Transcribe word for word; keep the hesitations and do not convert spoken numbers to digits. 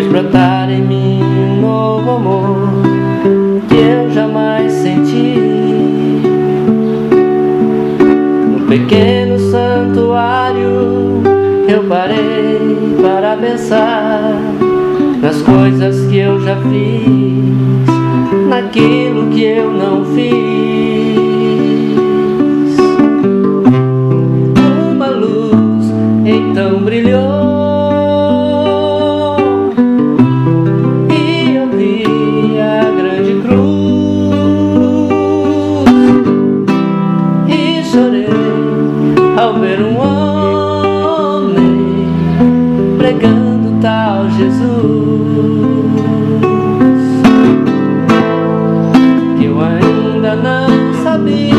fez brotar em mim um novo amor que eu jamais senti. No pequeno santuário eu parei para pensar nas coisas que eu já fiz, naquilo que eu não fiz. Uma luz então brilhou e eu vi a grande cruz e chorei ao ver um homem pregando tal Jesus que eu ainda não sabia.